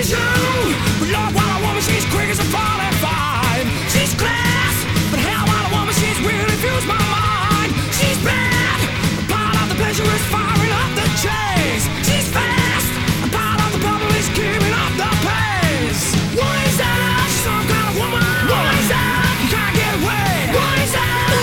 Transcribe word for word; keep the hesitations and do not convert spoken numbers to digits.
true. Love, while a woman, she's quick as a falling fire.